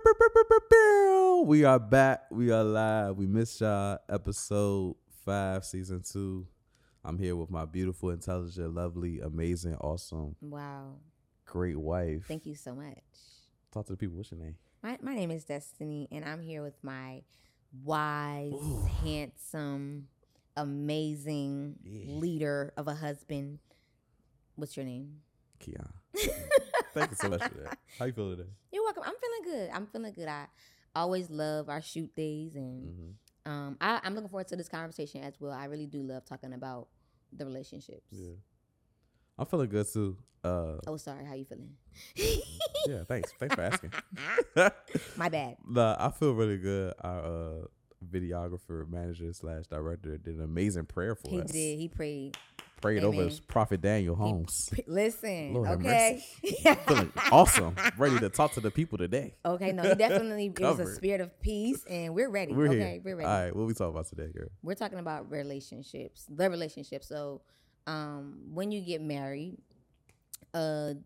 We are back. We are live. We missed y'all. Episode 5, season 2. I'm here with my beautiful, intelligent, lovely, amazing, awesome, Wow. great wife. Thank you so much. Talk to the people. What's your name? My name is Destiny, and I'm here with my wise, handsome, amazing leader of a husband. What's your name? Keon. Thank you so much for that. How you feeling today? You're welcome. I'm feeling good. I always love our shoot days, and I'm looking forward to this conversation as well. I really do love talking about the relationships. Yeah. I'm feeling good too. Oh, sorry. How you feeling? Yeah, thanks. Thanks for asking. My bad. Nah, I feel really good. Our videographer, manager / director did an amazing prayer for He us. did. He prayed. Prayed over Amen. Prophet Daniel Holmes. Listen, Lord have okay. Feeling awesome. Ready to talk to the people today. Okay, no, he definitely it was a Covered. spirit of peace, and we're ready. We're okay, here. we're ready. All right, what we talking about today, girl? We're talking about relationships, the relationship. So, when you get married, I'm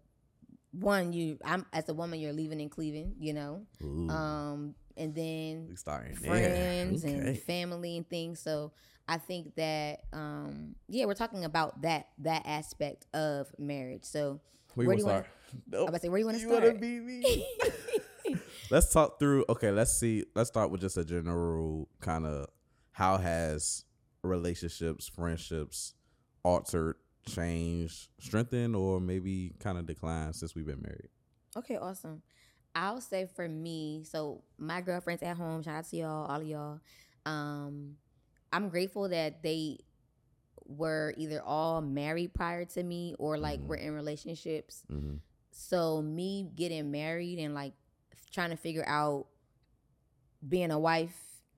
as a woman, you're leaving and cleaving, you know, Ooh, and then we starting friends there. Okay. and family and things. So I think that we're talking about that aspect of marriage. So Where do you want want to to start? I was about to say, where do you want to You want to start? be me? Let's talk through. Okay, let's see. Let's start with just a general kind of how has relationships, friendships altered, changed, strengthened, or maybe kind of declined since we've been married. Okay, awesome. I'll say for me, so my girlfriends at home, shout out to y'all, all of y'all. I'm grateful that they were either all married prior to me or like were in relationships. Mm-hmm. So me getting married and like trying to figure out being a wife,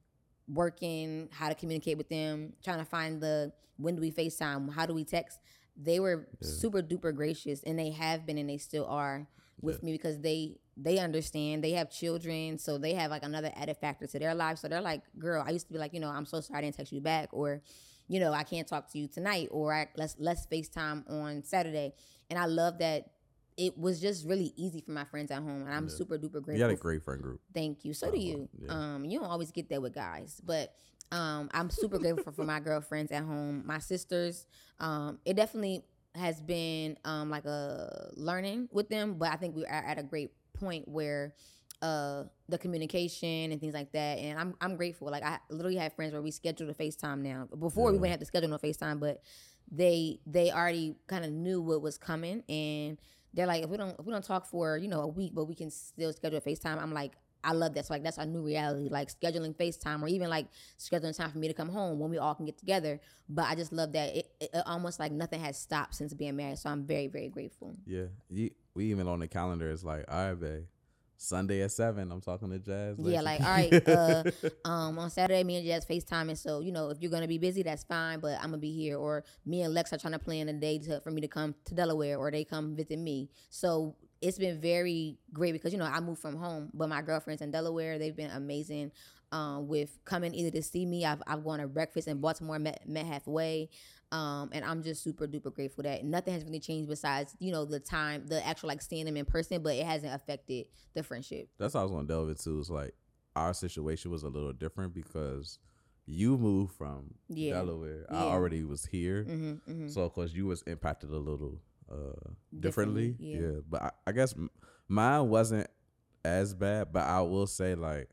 working, how to communicate with them, trying to find when do we FaceTime, how do we text. They were super duper gracious, and they have been and they still are with me because they understand. They have children, so they have like another added factor to their life. So they're like, girl, I used to be like, I'm so sorry I didn't text you back, or I can't talk to you tonight, or let's FaceTime on Saturday. And I love that it was just really easy for my friends at home, and I'm super duper grateful. You got a great friend group. Thank you. So do you. Yeah. You don't always get that with guys, but I'm super grateful for my girlfriends at home, my sisters. It definitely has been like a learning with them, but I think we are at a great point where the communication and things like that, and I'm grateful. Like I literally have friends where we schedule a FaceTime now. Before we wouldn't have to schedule no FaceTime, but they already kind of knew what was coming, and they're like, if we don't talk for a week, but we can still schedule a FaceTime. I'm like, I love that. So like that's our new reality, like scheduling FaceTime or even like scheduling time for me to come home when we all can get together. But I just love that it almost like nothing has stopped since being married. So I'm very, very grateful. Yeah. We even on the calendar is like, all right, babe, Sunday at 7, I'm talking to Jazz. Yeah, like, all right, on Saturday, me and Jazz FaceTiming. So, if you're going to be busy, that's fine, but I'm going to be here. Or me and Lex are trying to plan a day for me to come to Delaware, or they come visit me. So it's been very great because, I moved from home, but my girlfriends in Delaware, they've been amazing with coming either to see me. I've gone to breakfast in Baltimore, met halfway. And I'm just super duper grateful that nothing has really changed besides, the actual like seeing them in person, but it hasn't affected the friendship. That's what I was going to delve into. It's like our situation was a little different because you moved from Delaware. I already was here. So, of course, you was impacted a little differently. Yeah. But I guess mine wasn't as bad, but I will say like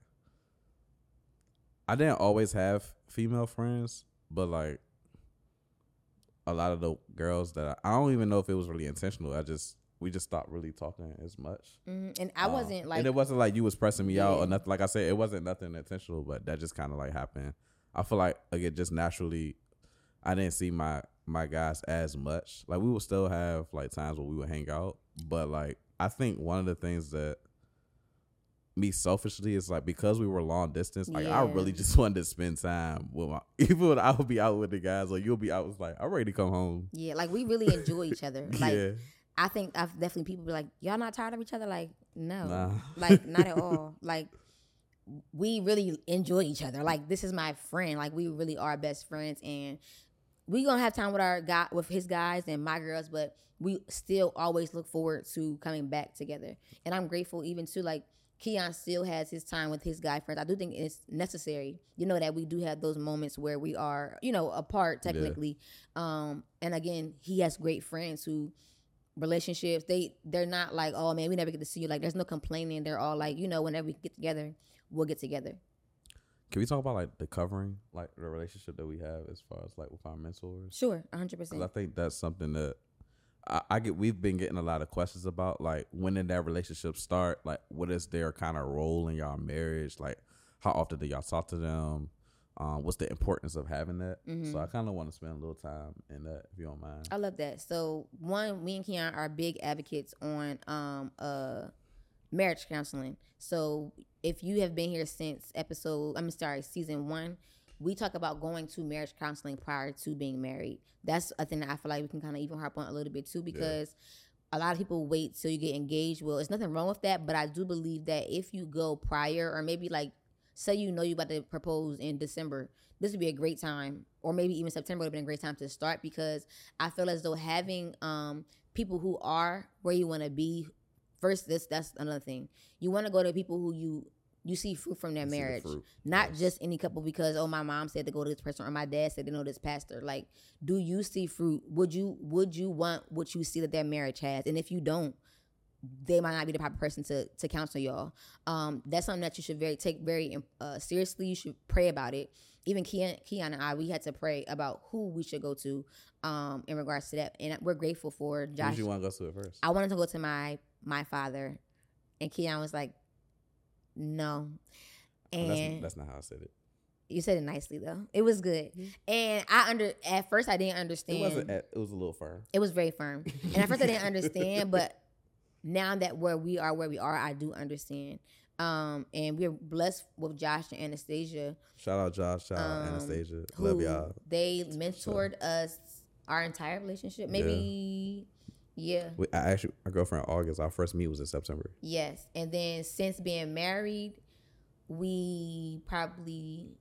I didn't always have female friends, but like a lot of the girls that I don't even know if it was really intentional. We just stopped really talking as much. And I wasn't like, and it wasn't like you was pressing me out or nothing. Like I said, it wasn't nothing intentional, but that just kind of like happened. I feel like again, just naturally, I didn't see my guys as much. Like we would still have like times where we would hang out, but like I think one of the things that me selfishly is like because we were long distance, like I really just wanted to spend time with even when I would be out with the guys or you'll be out, it's like I'm ready to come home. Yeah, like we really enjoy each other. Like I think I've definitely people be like, y'all not tired of each other? Like, no. Nah. Like not at all. Like we really enjoy each other. Like this is my friend. Like we really are best friends, and we gonna have time with his guys and my girls, but we still always look forward to coming back together. And I'm grateful even to like Keon still has his time with his guy friends. I do think it's necessary, that we do have those moments where we are, apart technically. Yeah. And again, he has great friends who relationships, they're not like, oh man, we never get to see you. Like, there's no complaining. They're all like, whenever we get together, we'll get together. Can we talk about like the covering, like the relationship that we have as far as like with our mentors? Sure, 100%. Because I think that's something that we've been getting a lot of questions about, like when did that relationship start? Like, what is their kind of role in y'all marriage? Like, how often do y'all talk to them? What's the importance of having that? Mm-hmm. So I kind of want to spend a little time in that, if you don't mind. I love that. So one, me and Keon are big advocates on marriage counseling. So if you have been here since season 1, we talk about going to marriage counseling prior to being married. That's a thing that I feel like we can kind of even harp on a little bit too, because a lot of people wait till you get engaged. Well, there's nothing wrong with that, but I do believe that if you go prior, or maybe like, say you're about to propose in December, this would be a great time, or maybe even September would have been a great time to start, because I feel as though having people who are where you want to be first, that's another thing. You want to go to people who you see fruit from their marriage, not just any couple because, oh, my mom said to go to this person or my dad said to know this pastor. Like, do you see fruit? Would you want what you see that their marriage has? And if you don't, they might not be the type of person to counsel y'all. That's something that you should take very seriously. You should pray about it. Even Keon and I, we had to pray about who we should go to in regards to that. And we're grateful for Josh. Who did you want to go to at first? I wanted to go to my father, and Keon was like, no. And that's not how I said it. You said it nicely though. It was good. Mm-hmm. And at first I didn't understand. It was a little firm. It was very firm. And at first I didn't understand, but now that where we are, I do understand. And we're blessed with Josh and Anastasia. Shout out Josh, shout out Anastasia. Love y'all. They mentored us our entire relationship. Maybe, yeah. Our girlfriend August, our first meet was in September. Yes. And then since being married, we probably...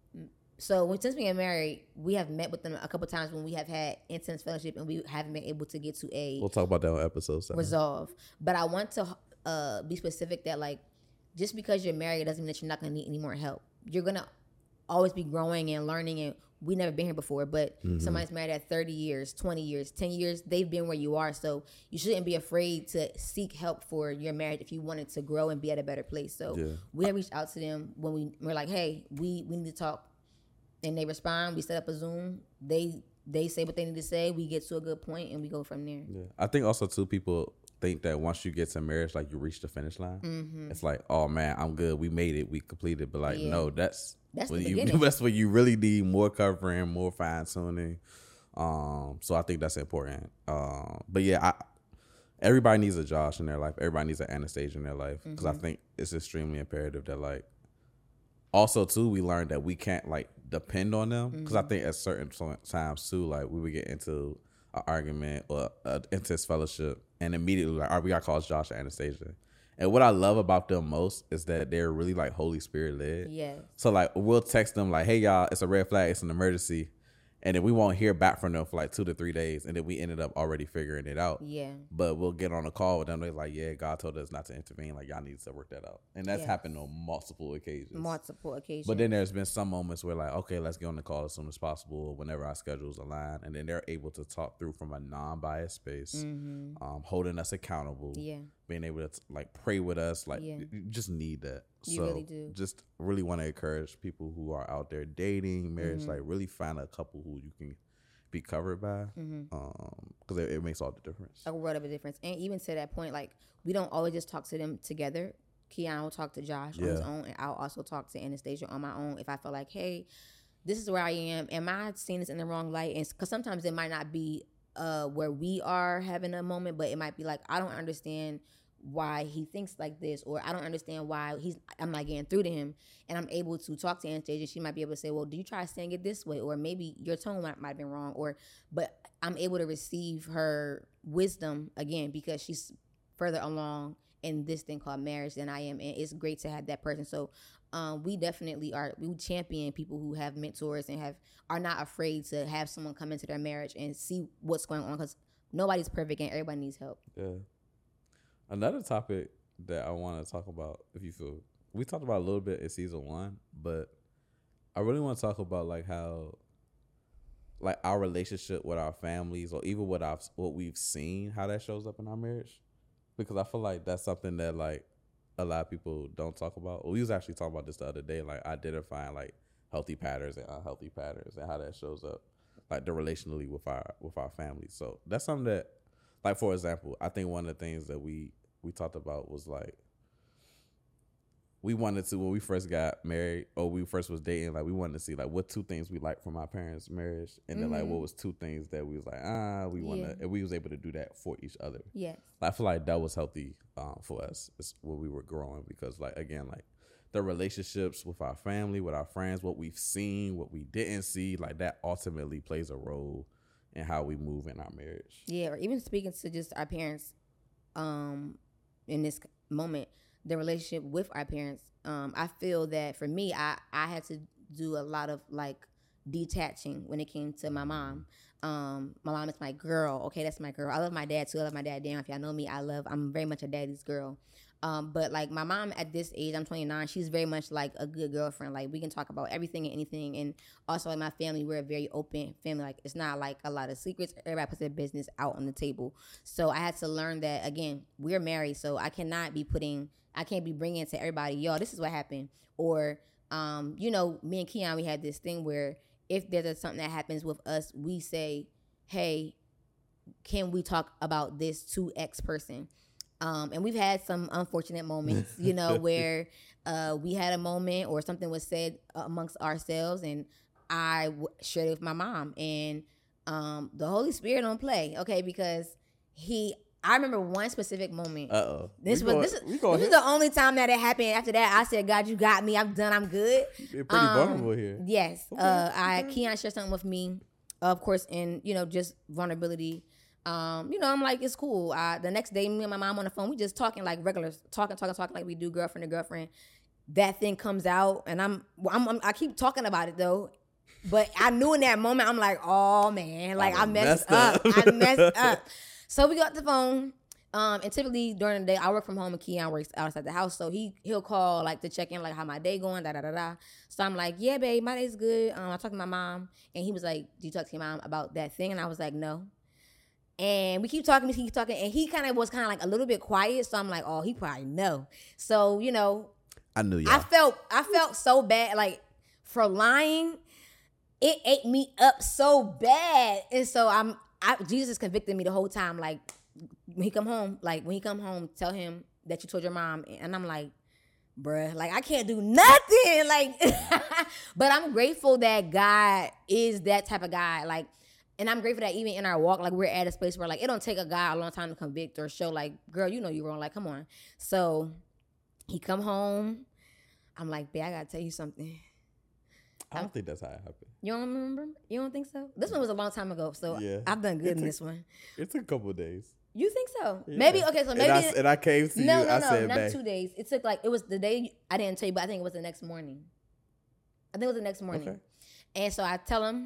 since being married, we have met with them a couple times when we have had intense fellowship, and we haven't been able to get to We'll talk about that on episode 7. Resolve. But I want to be specific that, like, just because you're married doesn't mean that you're not going to need any more help. You're going to always be growing and learning, and we never been here before, but somebody's married at 30 years, 20 years, 10 years, they've been where you are. So you shouldn't be afraid to seek help for your marriage if you wanted to grow and be at a better place. So we have reached out to them when we're like, hey, we need to talk. And they respond. We set up a Zoom. They say what they need to say. We get to a good point, and we go from there. Yeah, I think also too, people think that once you get to marriage, like you reach the finish line. Mm-hmm. It's like, oh man, I'm good. We made it. We completed. But like, no, that's when that's when you really need more covering, more fine tuning. So I think that's important. But yeah, everybody needs a Josh in their life. Everybody needs an Anastasia in their life, because I think it's extremely imperative that, like, also too, we learned that we can't like depend on them, because I think at certain times too, like we would get into an argument or an intense fellowship, and immediately like, all right, we got calls Josh and Anastasia. And what I love about them most is that they're really like Holy Spirit led. Yeah. So like we'll text them like, hey y'all, it's a red flag, it's an emergency. And then we won't hear back from them for like 2 to 3 days. And then we ended up already figuring it out. Yeah. But we'll get on a call with them. They're like, yeah, God told us not to intervene. Like, y'all need to work that out. And that's happened on multiple occasions. But then there's been some moments where like, okay, let's get on the call as soon as possible whenever our schedules align. And then they're able to talk through from a non-biased space, holding us accountable. Yeah. Being able to like pray with us. Like, you just need that. You really do. Just really want to encourage people who are out there dating, marriage, like really find a couple who you can be covered by, because it makes all the difference. A world of a difference. And even to that point, like, we don't always just talk to them together. Keon will talk to Josh on his own, and I'll also talk to Anastasia on my own if I feel like, hey, this is where I am. Am I seeing this in the wrong light? And because sometimes it might not be where we are having a moment, but it might be like, I don't understand why he thinks like this, or I don't understand why I'm not getting through to him. And I'm able to talk to Anastasia. She might be able to say, well, do you try saying it this way? Or maybe your tone might have been wrong. But I'm able to receive her wisdom again, because she's further along in this thing called marriage than I am. And it's great to have that person. So we definitely we champion people who have mentors and are not afraid to have someone come into their marriage and see what's going on, because nobody's perfect and everybody needs help. Yeah. Another topic that I want to talk about. If you feel, we talked about a little bit in season 1, but I really want to talk about like how, like our relationship with our families, or even what we've seen, how that shows up in our marriage, because I feel like that's something that like a lot of people don't talk about. We was actually talking about this the other day, like identifying like healthy patterns and unhealthy patterns, and how that shows up, like the relationally with our families. So that's something that, like for example, I think one of the things that we talked about was like, we wanted to, when we first got married or we first was dating, like we wanted to see like what 2 things we liked from our parents' marriage, and then like what was 2 things that we was like, we want to, and we was able to do that for each other. Yes. I feel like that was healthy for us when we were growing, because like, again, like the relationships with our family, with our friends, what we've seen, what we didn't see, like that ultimately plays a role in how we move in our marriage. Yeah, or even speaking to just our parents in this moment, the relationship with our parents, I feel that for me, I had to do a lot of like detaching when it came to my mom. My mom is my girl. Okay, that's my girl. I love my dad too. I love my dad. Damn, if y'all know me, I'm very much a daddy's girl. But like my mom at this age, I'm 29, she's very much like a good girlfriend. Like we can talk about everything and anything. And also in my family, we're a very open family. Like it's not like a lot of secrets. Everybody puts their business out on the table. So I had to learn that, again, we're married. So I can't be bringing to everybody, yo, this is what happened. Or, me and Keon, we had this thing where if there's something that happens with us, we say, hey, can we talk about this to X person? And we've had some unfortunate moments, where we had a moment or something was said amongst ourselves, and I shared it with my mom. And the Holy Spirit don't play, okay, because I remember one specific moment. This was the only time that it happened. After that, I said, God, you got me. I'm done. I'm good. You're pretty vulnerable here. Yes. Okay. Keon shared something with me, of course, and, just vulnerability. I'm like, it's cool. The next day, me and my mom on the phone, we just talking like regular, talking like we do girlfriend to girlfriend. That thing comes out, and I keep talking about it though. But I knew in that moment, I'm like, oh man, like I messed up. I messed up. So we got the phone, and typically during the day, I work from home and Keon works outside the house. So he'll call like to check in, like how my day going, da-da-da-da. So I'm like, yeah, babe, my day's good. I talked to my mom, and he was like, do you talk to your mom about that thing? And I was like, no. And we keep talking, and he was kind of like a little bit quiet. So I'm like, oh, he probably know. So, I knew you. I felt so bad, like for lying. It ate me up so bad. And so Jesus convicted me the whole time. Like when he come home, tell him that you told your mom. And I'm like, bruh, like I can't do nothing. Like, but I'm grateful that God is that type of guy. Like, and I'm grateful that even in our walk, like we're at a space where like it don't take a guy a long time to convict or show like, girl, you know you're wrong. Like, come on. So he come home. I'm like, babe, I gotta tell you something. I don't think that's how it happened. You don't remember? You don't think so? This one was a long time ago, so yeah. I've done good in this one. It took a couple of days. You think so? Yeah. Maybe, okay, so maybe. And I came to you, I said, not 2 days. It took it was the day, I didn't tell you, but I think it was the next morning. Okay. And so I tell him.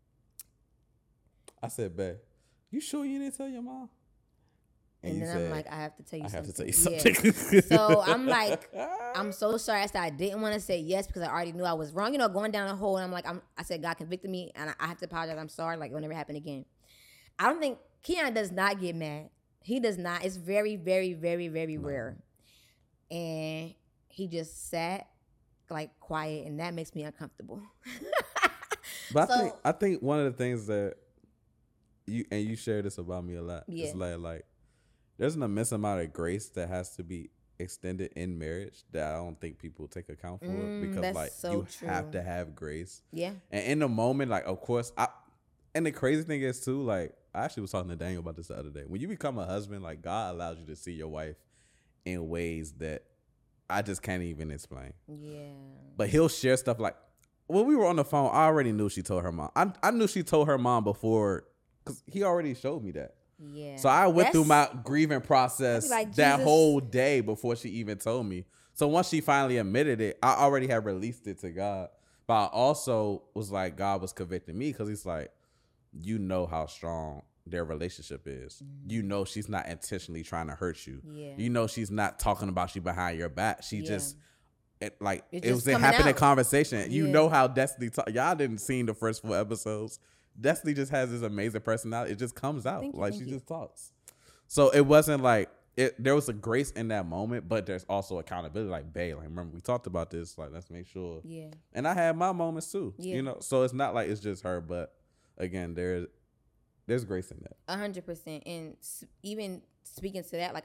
I said, babe, you sure you didn't tell your mom? And then I'm like, I have to tell you something. I have to tell you something. Yeah. So I'm like, I'm so sorry. I said I didn't want to say yes because I already knew I was wrong. Going down a hole. And I'm like, I said God convicted me, and I have to apologize. I'm sorry. Like, it'll never happen again. I don't think Keon does not get mad. He does not. It's very, very, very, very rare. And he just sat like quiet, and that makes me uncomfortable. But I think one of the things that you share this about me a lot. Yeah. It's like there's an immense amount of grace that has to be extended in marriage that I don't think people take account for because like so you have to have grace. Yeah. And in the moment, like of course, and the crazy thing is too, like I actually was talking to Daniel about this the other day. When you become a husband, like God allows you to see your wife in ways that I just can't even explain. Yeah. But he'll share stuff like when we were on the phone, I already knew she told her mom. I knew she told her mom before because he already showed me that. Yeah. So I went through my grieving process like, that whole day before she even told me. So once she finally admitted it, I already had released it to God. But I also was like, God was convicting me because he's like, you know how strong their relationship is. You know she's not intentionally trying to hurt you. Yeah. You know she's not talking about you behind your back. She just it was a coming happening out. conversation. You know how Destiny y'all didn't see the first 4 episodes. Destiny just has this amazing personality. It just comes out. She just talks. So it wasn't like there was a grace in that moment, but there's also accountability. Like, babe, like, remember we talked about this. Like, let's make sure. Yeah. And I had my moments too. You know, so it's not like it's just her, but again, there's grace in that. 100%. And even speaking to that, like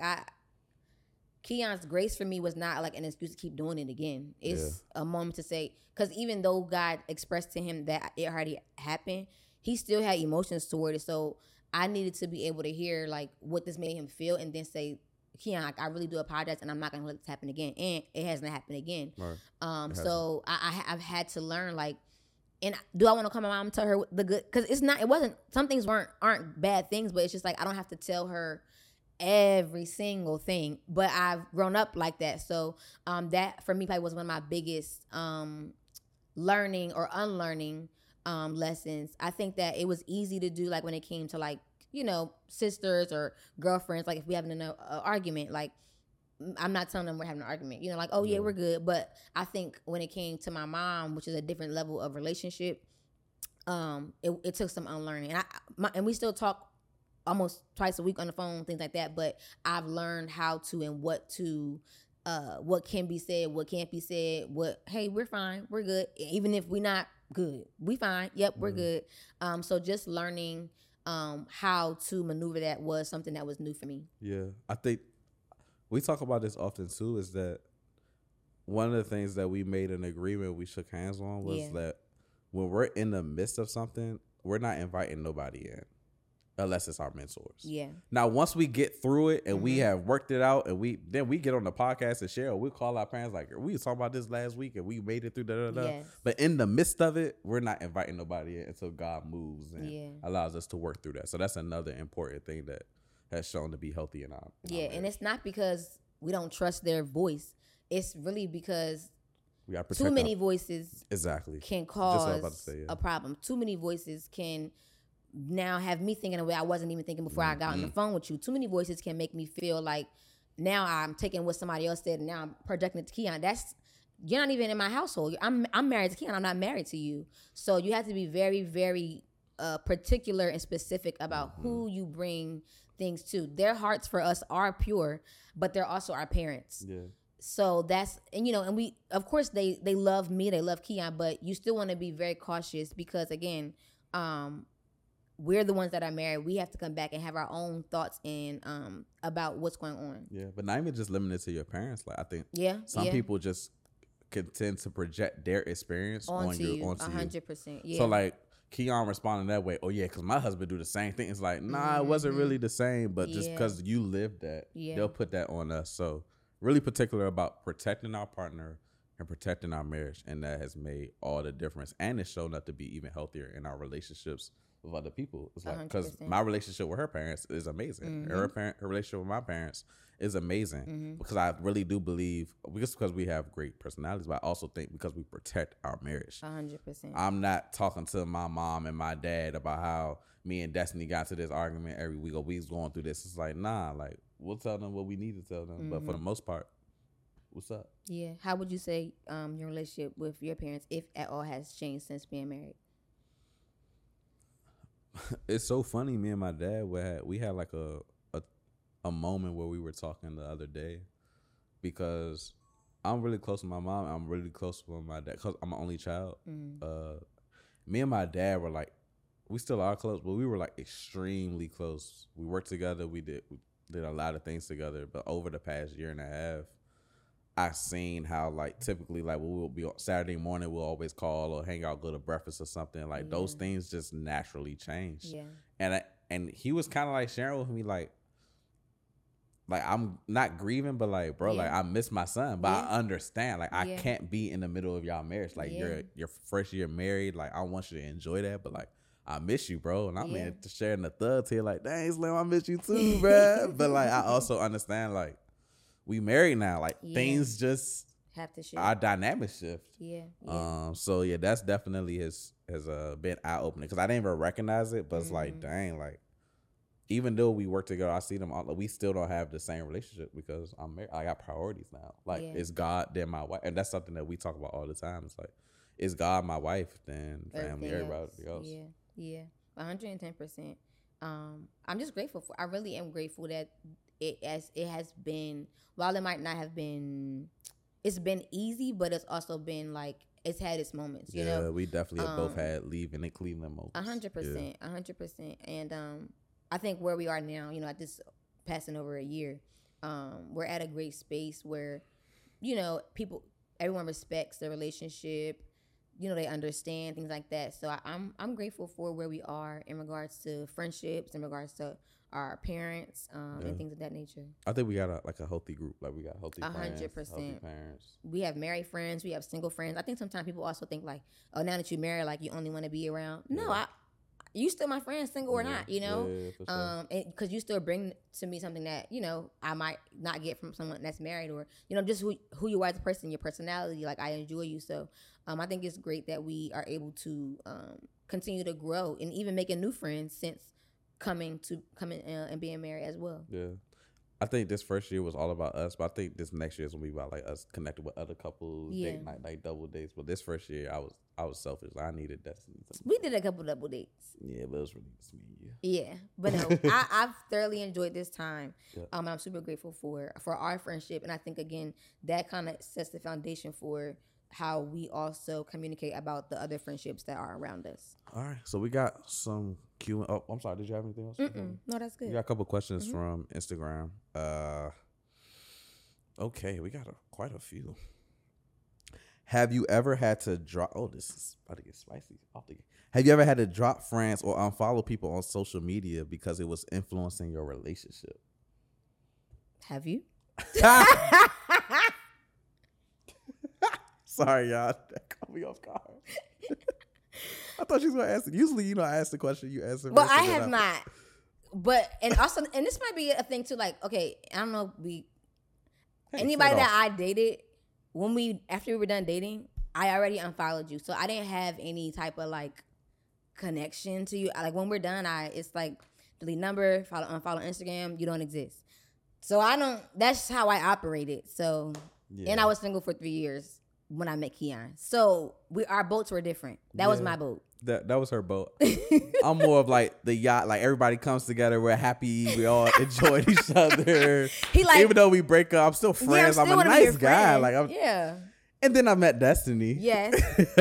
Keon's grace for me was not like an excuse to keep doing it again. It's a moment to say, because even though God expressed to him that it already happened, he still had emotions toward it. So I needed to be able to hear like what this made him feel, and then say, Keon, I really do apologize, and I'm not gonna let this happen again. And it hasn't happened again. Right. So I've had to learn, like, and do I want to call my mom and tell her the good? Because some things aren't bad things, but it's just like I don't have to tell her every single thing. But I've grown up like that, so that for me probably was one of my biggest learning or unlearning lessons. I think that it was easy to do, like when it came to like, you know, sisters or girlfriends. Like if we having an argument, like I'm not telling them we're having an argument, you know, like, oh yeah, we're good. But I think when it came to my mom, which is a different level of relationship, it took some unlearning. And we still talk almost twice a week on the phone, things like that. But I've learned how to and what can be said, what can't be said, hey, we're fine, we're good. Even if we're not good, we fine. Yep, we're good. So just learning how to maneuver that was something that was new for me. Yeah, I think we talk about this often too, is that one of the things that we made an agreement we shook hands on was that when we're in the midst of something, we're not inviting nobody in unless it's our mentors. Yeah. Now, once we get through it and we have worked it out, and we get on the podcast and share, we call our parents like, we was talking about this last week and we made it through Yes. But in the midst of it, we're not inviting nobody in until God moves and allows us to work through that. So that's another important thing that has shown to be healthy in our marriage. And it's not because we don't trust their voice. It's really because too many voices can cause a problem. Too many voices can now have me thinking a way I wasn't even thinking before I got on the phone with you. Too many voices can make me feel like now I'm taking what somebody else said and now I'm projecting it to Keon. You're not even in my household. I'm married to Keon. I'm not married to you. So you have to be very, very particular and specific about who you bring things to. Their hearts for us are pure, but they're also our parents. Yeah. So that's, and you know, and we, of course they love me, they love Keon, but you still want to be very cautious because again, we're the ones that are married. We have to come back and have our own thoughts and about what's going on. Yeah, but not even just limited to your parents. Like I think some people just can tend to project their experience onto you. 100%. Yeah. So like Keon responding that way, oh yeah, because my husband do the same thing. It's like, nah, it wasn't really the same, but just because you lived that, they'll put that on us. So really particular about protecting our partner and protecting our marriage, and that has made all the difference. And it's shown up to be even healthier in our relationships with other people. It's like, because my relationship with her parents is amazing. Her relationship with my parents is amazing because I really do believe, because we have great personalities, but I also think because we protect our marriage. 100%. I'm not talking to my mom and my dad about how me and Destiny got to this argument every week or we was going through this. It's like, nah, like we'll tell them what we need to tell them. But for the most part, what's up? Yeah. How would you say your relationship with your parents, if at all, has changed since being married? It's so funny. Me and my dad, we had like a moment where we were talking the other day, because I'm really close to my mom. I'm really close with my dad because I'm an only child. Me and my dad were like, we still are close, but we were like extremely close. We worked together. We did a lot of things together. But over the past year and a half, I've seen how like typically like we'll be on Saturday morning, we'll always call or hang out, go to breakfast or something. Like those things just naturally change. Yeah. And he was kind of like sharing with me like I'm not grieving, but like, bro, like I miss my son, but I understand like I can't be in the middle of y'all marriage. Like your first year married, like I want you to enjoy that, but like I miss you, bro. And I'm in sharing the thugs here like, dang, Slim, I miss you too, bro. But like I also understand like we married now, like things just have to shift. Our dynamics shift. So yeah, that's definitely has been eye opening because I didn't even recognize it, but it's like, dang, like even though we work together, I see them all, like, we still don't have the same relationship because I'm married. I got priorities now. Like, it's God, then my wife. And that's something that we talk about all the time. It's like, it's God, my wife, then family, everybody else. Yeah, 110%. I'm just grateful for. I really am grateful that it has been. While it might not have been, it's been easy, but it's also been like it's had its moments. You know, we definitely have both had leaving in Cleveland moments. 100%, 100%. And I think where we are now, you know, at this passing over a year, we're at a great space where, you know, everyone respects the relationship. You know, they understand things like that. So I'm grateful for where we are in regards to friendships, in regards to our parents, and things of that nature. I think we got a healthy group. Like, we got healthy 100%. Healthy parents. We have married friends. We have single friends. I think sometimes people also think like, oh, now that you're married, like you only want to be around. No, you still my friend, single or not, you know? Because you still bring to me something that, you know, I might not get from someone that's married, or, you know, just who you are as a person, your personality. Like, I enjoy you. So I think it's great that we are able to continue to grow and even making new friends since coming and being married as well. Yeah. I think this first year was all about us, but I think this next year is gonna be about like us connected with other couples, date night, like double dates. But this first year, I was selfish. I needed Destiny. We did a couple double dates. Yeah, but it was really just me and you. Yeah, but no, I've thoroughly enjoyed this time. Yeah. I'm super grateful for our friendship, and I think again that kind of sets the foundation for how we also communicate about the other friendships that are around us. All right, so we got some Q. Oh, I'm sorry. Did you have anything else? No, that's good. We got a couple questions from Instagram. Okay, we got quite a few. Have you ever had to drop? Oh, this is about to get spicy. Have you ever had to drop friends or unfollow people on social media because it was influencing your relationship? Have you? Sorry, y'all. That caught me off guard. I thought she was going to ask it. Usually, you know, I ask the question, you answer. Well, I have not. But, and also, and this might be a thing too, like, okay, I don't know, anybody that I dated, after we were done dating, I already unfollowed you. So I didn't have any type of like connection to you. Like, when we're done, it's like delete number, unfollow Instagram, you don't exist. So that's how I operated. So, and I was single for 3 years when I met Keon. So our boats were different. That was my boat. That was her boat. I'm more of like the yacht. Like, everybody comes together. We're happy. We all enjoy each other. Even though we break up, I'm still friends. I'm a nice guy. Like, And then I met Destiny. Yes.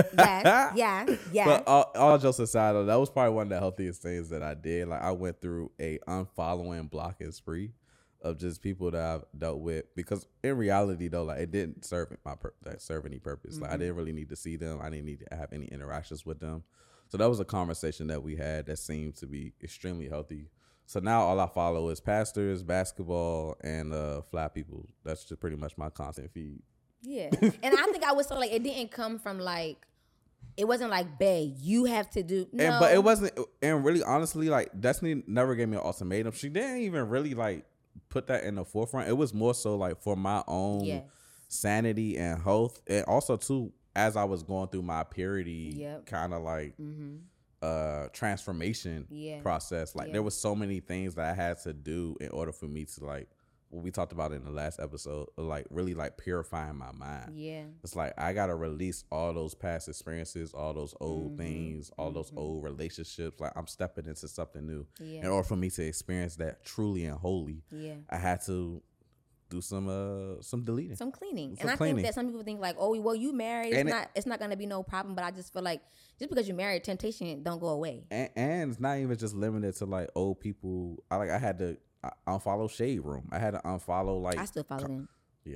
Yeah. But all jokes aside, though, that was probably one of the healthiest things that I did. Like, I went through a unfollowing, blocking spree of just people that I've dealt with, because in reality though, like, it didn't serve any purpose. Like, I didn't really need to see them. I didn't need to have any interactions with them. So that was a conversation that we had that seemed to be extremely healthy. So now all I follow is pastors, basketball, and flat people. That's just pretty much my content feed. Yeah, and I think I was so like, it didn't come from like, it wasn't like, babe, you have to do. No. But it wasn't, and really honestly, like, Destiny never gave me an ultimatum. She didn't even really like put that in the forefront. It was more so like for my own sanity and health, and also too, as I was going through my purity kind of like transformation process. Like, there was so many things that I had to do in order for me to, like, what we talked about in the last episode, like really like purifying my mind. Yeah, it's like I gotta release all those past experiences, all those old things, all those old relationships. Like, I'm stepping into something new. In order for me to experience that truly and wholly, I had to do some deleting, some cleaning. And I think that some people think like, oh, well, you married, it's not gonna be no problem. But I just feel like just because you're married, temptation don't go away. And it's not even just limited to like old people. I had to unfollow Shade Room. I had to unfollow, like, I still follow them. Yeah.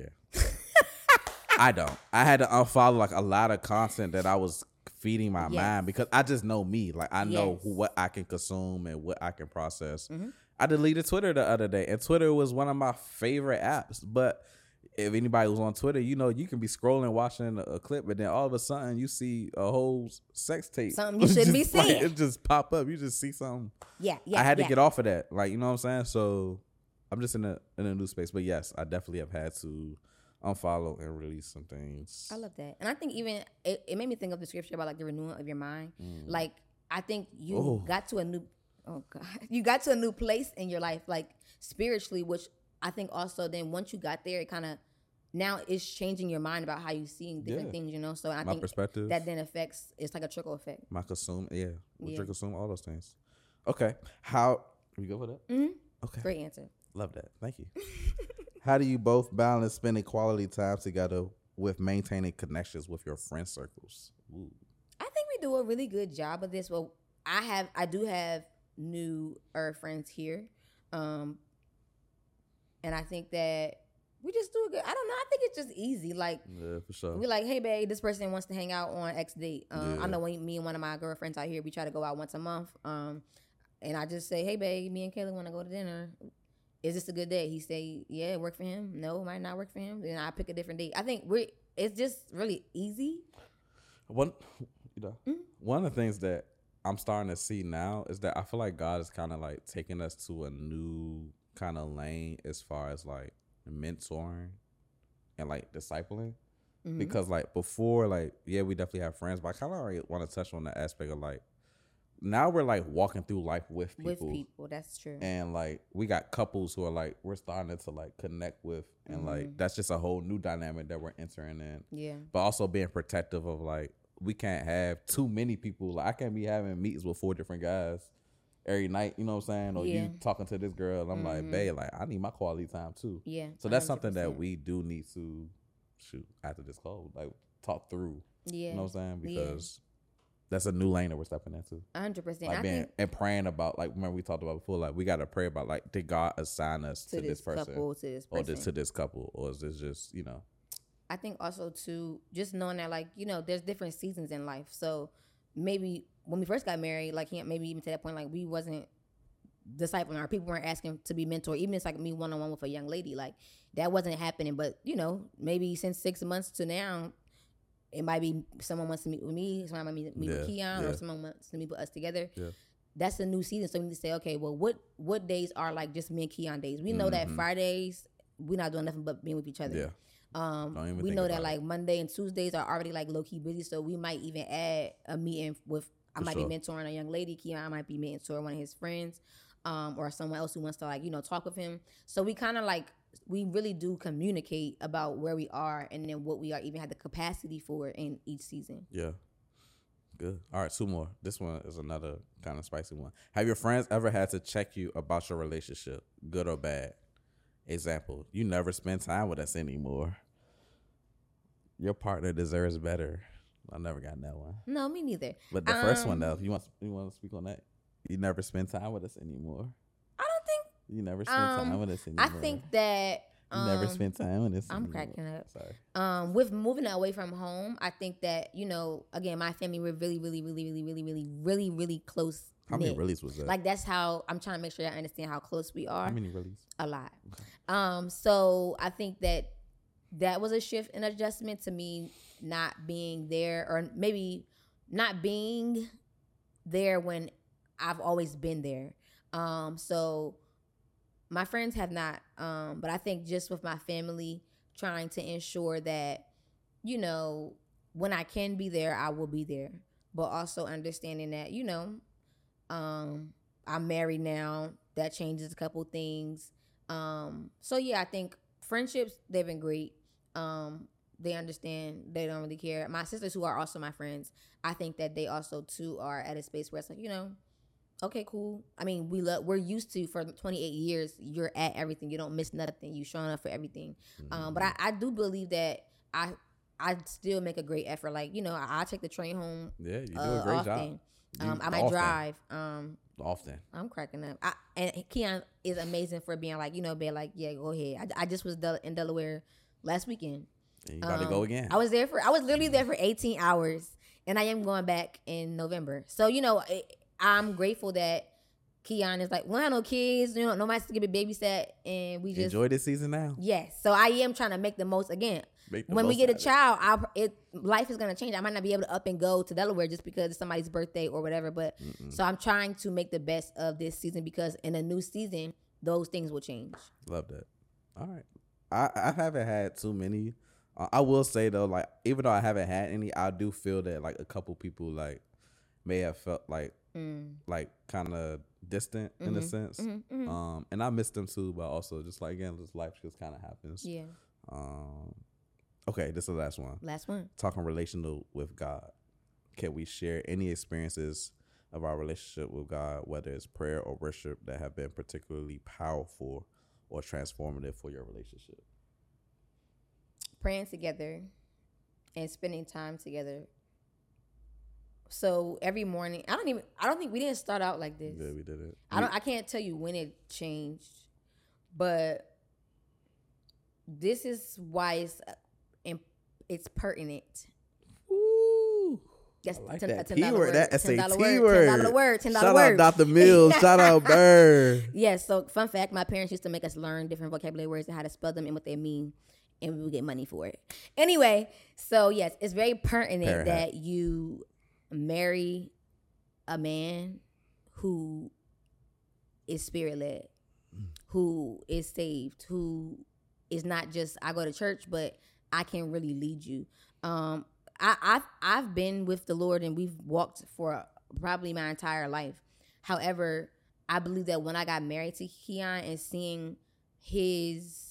I don't. I had to unfollow like a lot of content that I was feeding my mind, because I just know me. Like, I know what I can consume and what I can process. I deleted Twitter the other day, and Twitter was one of my favorite apps. But if anybody was on Twitter, you know, you can be scrolling, watching a clip, but then all of a sudden you see a whole sex tape. Something you shouldn't be seeing. Like, it just pop up. You just see something. I had to get off of that. Like, you know what I'm saying? So I'm just in a new space. But yes, I definitely have had to unfollow and release some things. I love that. And I think even it made me think of the scripture about like the renewal of your mind. Like, I think you got to a new oh God, you got to a new place in your life, like spiritually, which I think also then once you got there, it kind of now it's changing your mind about how you seeing different things, you know. So I think perspective that then affects. It's like a trickle effect. My consume, consume all those things. Okay, how we go with that? Mm-hmm. Okay, great answer. Love that. Thank you. How do you both balance spending quality time together with maintaining connections with your friend circles? Ooh. I think we do a really good job of this. Well, I do have newer friends here, and I think that we just do a good. I don't know. I think it's just easy. Like, yeah, for sure. We're like, hey, babe, this person wants to hang out on X date. I know when me and one of my girlfriends out here, we try to go out once a month. And I just say, hey, babe, me and Kayla want to go to dinner. Is this a good day? He say, yeah, it work for him. No, it might not work for him. Then I pick a different date. I think it's just really easy. One of the things that I'm starting to see now is that I feel like God is kind of like taking us to a new kind of lane as far as like mentoring and like discipling. Mm-hmm. Because like before, like, yeah, we definitely have friends, but I kind of already want to touch on the aspect of like, now we're like walking through life with people. That's true. And like we got couples who are like we're starting to like connect with, and like that's just a whole new dynamic that we're entering in. Yeah. But also being protective of like we can't have too many people. Like I can't be having meetings with 4 different guys every night. You know what I'm saying? Or you talking to this girl, and I'm like, babe, like I need my quality time too. Yeah. So that's 100%. Something that we do need to after this call, like talk through. Yeah. You know what I'm saying? Because that's a new lane that we're stepping into. 100%. Like and praying about, like, remember we talked about before, like we got to pray about, like, did God assign us to this person? Couple, to this person. Or to this couple? Or is this just, you know? I think also, too, just knowing that, like, you know, there's different seasons in life. So maybe when we first got married, like, maybe even to that point, like, we wasn't discipling, or people weren't asking to be mentored. Even if it's like me one-on-one with a young lady, like, that wasn't happening. But, you know, maybe since 6 months to now, it might be someone wants to meet with me, someone might meet with Keon, or someone wants to meet with us together. Yeah. That's a new season. So we need to say, okay, well, what days are like just me and Keon days? We know that Fridays, we're not doing nothing but being with each other. Yeah. We know that like Monday and Tuesdays are already like low-key busy. So we might even add a meeting with, I might be mentoring a young lady. Keon might be mentoring one of his friends, or someone else who wants to like, you know, talk with him. So we kind of like, we really do communicate about where we are and then what we are even have the capacity for in each season. Yeah. Good. All right, 2 more. This one is another kind of spicy one. Have your friends ever had to check you about your relationship, good or bad? Example, you never spend time with us anymore. Your partner deserves better. I never gotten that one. No, me neither. But the first one, though, you want to speak on that? You never spend time with us anymore. I don't think. You never spend time with us anymore. I think that you never spend time with us I'm anymore. cracking up. Sorry. With moving away from home, I think that, you know, again, my family, we're really, really, really, really, really, really, really, really close. How many reallys was that? Like, that's how I'm trying to make sure I understand how close we are. How many reallys? A lot. Okay. So I think that was a shift and adjustment to me not being there, or maybe not being there when I've always been there. So my friends have not, but I think just with my family, trying to ensure that, you know, when I can be there, I will be there. But also understanding that, you know, I'm married now. That changes a couple things. So yeah, I think friendships, they've been great. They understand. They don't really care. My sisters, who are also my friends, I think that they also too are at a space where it's like, you know, okay, cool. I mean, we're used to, for 28 years, you're at everything. You don't miss nothing. You showing up for everything. But I do believe that I still make a great effort. Like, you know, I take the train home. Yeah, you do a great job. I might drive. Often. I'm cracking up. And Keon is amazing for being like, you know, being like, yeah, go ahead. I just was in Delaware last weekend. And you about to go again. I was literally there for 18 hours, and I am going back in November. So, you know, I'm grateful that Keon is like, we don't have no kids, you know, nobody's to get a babysat, and we just enjoy this season now. Yes. So I am trying to make the most. Again, when we get a child, life is going to change. I might not be able to up and go to Delaware just because it's somebody's birthday or whatever. But so I'm trying to make the best of this season, because in a new season, those things will change. Love that. All right. I haven't had too many. I will say though, like, even though I haven't had any, I do feel that like a couple people like may have felt like like kind of distant in a sense. And I miss them too, but also just like, again, just life just kind of happens. Yeah. Okay, this is the last one. Talking relational with God. Can we share any experiences of our relationship with God, whether it's prayer or worship, that have been particularly powerful or transformative for your relationship? Praying together and spending time together. So every morning, I don't think we didn't start out like this. Yeah, we didn't. I can't tell you when it changed, but this is why it's pertinent. Ooh. That's like $10 that keyword. That SAT $10 word. Shout out Dr. Mills. Shout out Bird. Yes. So fun fact, my parents used to make us learn different vocabulary words and how to spell them and what they mean, and we would get money for it. Anyway, so yes, it's very pertinent that you marry a man who is spirit-led, who is saved, who is not just, I go to church, but I can really lead you. I've been with the Lord and we've walked for probably my entire life. However, I believe that when I got married to Keon and seeing his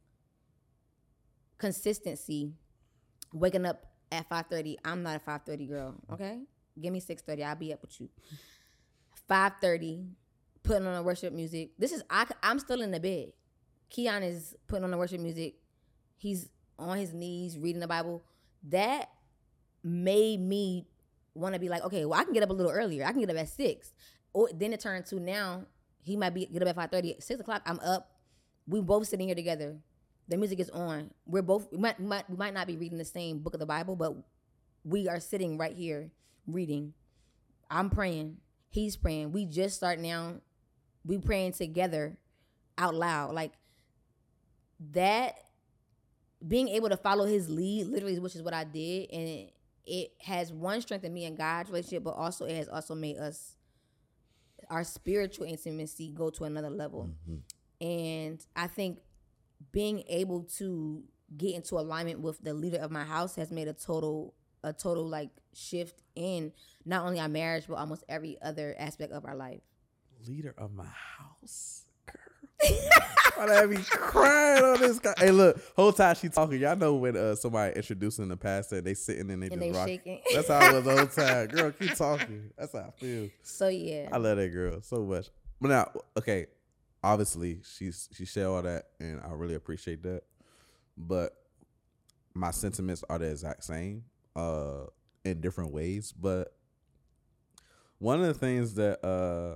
consistency, waking up at 5:30, I'm not a 5:30 girl, okay? Give me 6:30, I'll be up with you. 5:30, putting on the worship music. I'm still in the bed. Keon is putting on the worship music. He's on his knees reading the Bible. That made me want to be like, okay, well, I can get up a little earlier. I can get up at 6. Or then it turned to now he might get up at 5:30. 6 o'clock, I'm up. We both sitting here together. The music is on. We might not be reading the same book of the Bible, but we are sitting right here reading. I'm praying. He's praying. We just start now. We praying together out loud. Like that, being able to follow his lead, literally, which is what I did. And it has strengthened me and God's relationship, but also it has also made our spiritual intimacy go to another level. And I think being able to get into alignment with the leader of my house has made a total like shift in not only our marriage, but almost every other aspect of our life. Leader of my house, girl. I'd have me crying on this guy. Hey, look, whole time she talking, y'all know when somebody introducing the pastor, they sitting and they rock. Shaking. That's how it was the whole time. Girl, keep talking. That's how I feel. So yeah, I love that girl so much. But now, okay, obviously she said all that, and I really appreciate that. But my sentiments are the exact same, in different ways. But one of the things that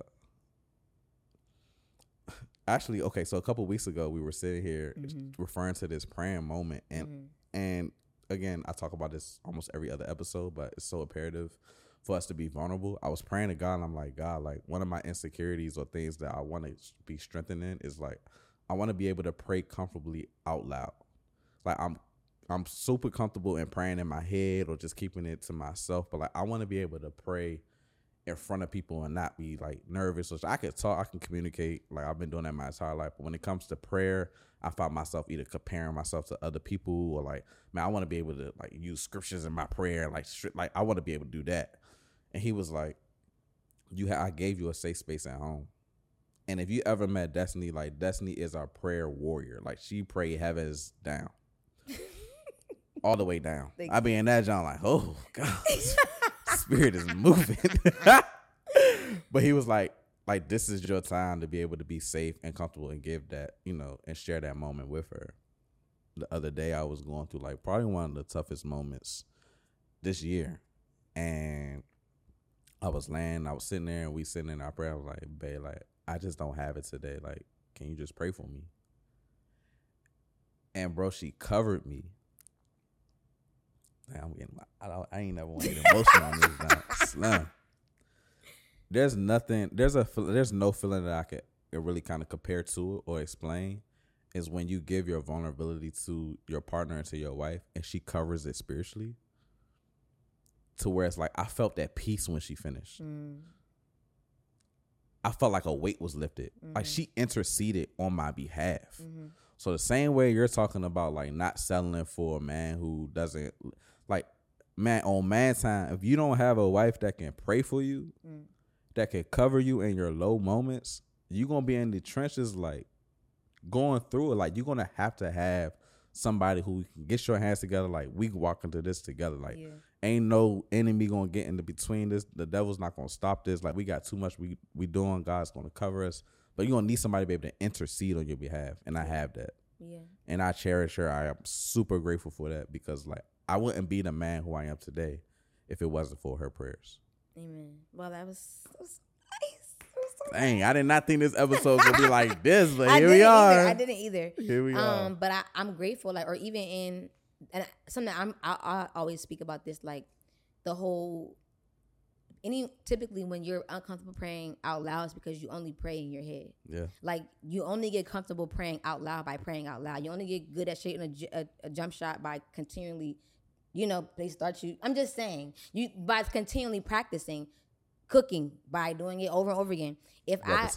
actually, okay, so a couple of weeks ago we were sitting here referring to this praying moment, and again, I talk about this almost every other episode, but it's so imperative for us to be vulnerable. I was praying to God, and I'm like, God, like one of my insecurities or things that I want to be strengthened in is like I want to be able to pray comfortably out loud. Like I'm super comfortable in praying in my head or just keeping it to myself, but like I want to be able to pray in front of people and not be like nervous. So I can talk, I can communicate. Like I've been doing that my entire life. But when it comes to prayer, I find myself either comparing myself to other people or like, man, I want to be able to like use scriptures in my prayer. Like I want to be able to do that. And he was like, I gave you a safe space at home. And if you ever met Destiny, like Destiny is our prayer warrior. Like she pray heavens down. All the way down. I be in that John like, oh God. Spirit is moving. But he was like this is your time to be able to be safe and comfortable and give that, and share that moment with her. The other day I was going through like probably one of the toughest moments this year, and I was sitting there and we sitting in our prayer. I was like, babe, like I just don't have it today. Like, can you just pray for me? And bro, she covered me. I ain't never want to get emotional on this now. Slim. There's no feeling that I could really kind of compare to or explain is when you give your vulnerability to your partner and to your wife and she covers it spiritually to where it's like, I felt that peace when she finished. I felt like a weight was lifted. Like she interceded on my behalf. So the same way you're talking about like not settling for a man who doesn't like, man, on man time, if you don't have a wife that can pray for you, that can cover you in your low moments, you're going to be in the trenches, like, going through it. Like, you're going to have somebody who can get your hands together. Like, we walk into this together. Like, ain't no enemy going to get in between this. The devil's not going to stop this. Like, we got too much we doing. God's going to cover us. But you're going to need somebody to be able to intercede on your behalf. And I have that. Yeah. And I cherish her. I am super grateful for that because, like, I wouldn't be the man who I am today if it wasn't for her prayers. Amen. Well, that was nice. Dang, I did not think this episode would be like this, but here we are. I didn't either. Here we are. But I'm grateful, like, or even in, and something I always speak about this, like, the whole, typically when you're uncomfortable praying out loud, it's because you only pray in your head. Yeah. Like, you only get comfortable praying out loud by praying out loud. You only get good at shooting a jump shot by continually, they start you. I'm just saying, by continually practicing. Cooking by doing it over and over again. If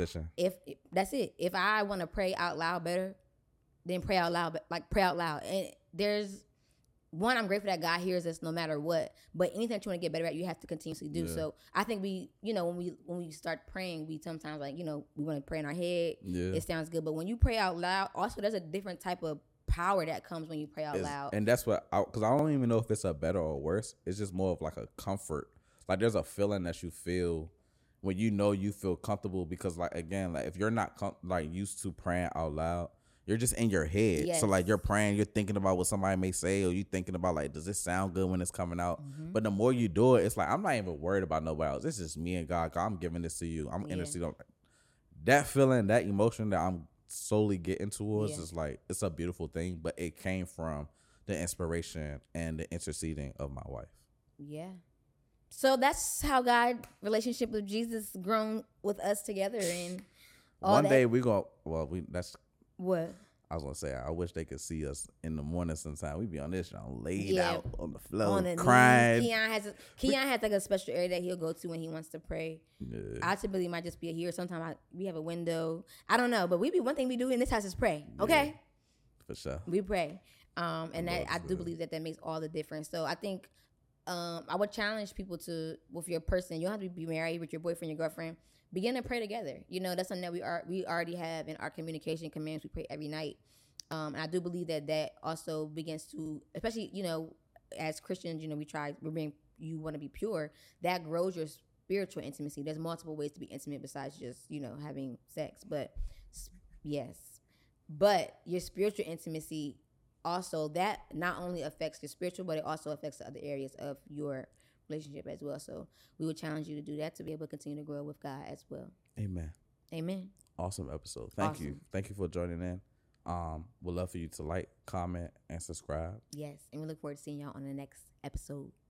that's it. If I want to pray out loud better, then pray out loud. Like, pray out loud. And there's one, I'm grateful that God hears us no matter what. But anything that you want to get better at, you have to continuously do. Yeah. So I think we, when we start praying, we sometimes we want to pray in our head. Yeah. It sounds good, but when you pray out loud, also there's a different type of power that comes when you pray out loud. And that's what, because I don't even know if it's a better or worse. It's just more of like a comfort. Like, there's a feeling that you feel when you feel comfortable because, like, again, like, if you're not used to praying out loud, you're just in your head. Yes. So, like, you're praying, you're thinking about what somebody may say, or you thinking about, like, does this sound good when it's coming out? Mm-hmm. But the more you do it, it's like, I'm not even worried about nobody else. It's just me and God. I'm giving this to you. I'm interceding. That feeling, that emotion that I'm slowly getting towards is like, it's a beautiful thing, but it came from the inspiration and the interceding of my wife. Yeah. So that's how God relationship with Jesus grown with us together, and one day we go. Well, that's what I was gonna say. I wish they could see us in the morning sometime. We be on this, laid out on the floor, crying. Keon has like a special area that he'll go to when he wants to pray. Yeah. I typically might just be here. Sometimes we have a window. I don't know, but one thing we do in this house is pray. Okay, for sure. We pray, and I do believe that makes all the difference. So I think. I would challenge people to, with your person, you don't have to be married with your boyfriend, your girlfriend, begin to pray together. That's something that we already have in our communication commands. We pray every night. And I do believe that also begins to, especially, as Christians, you want to be pure, that grows your spiritual intimacy. There's multiple ways to be intimate besides just, having sex. But yes, but your spiritual intimacy also, that not only affects your spiritual, but it also affects the other areas of your relationship as well. So we would challenge you to do that to be able to continue to grow with God as well. Amen. Amen. Awesome episode. Thank you. Thank you for joining in. We'd love for you to like, comment, and subscribe. Yes. And we look forward to seeing y'all on the next episode.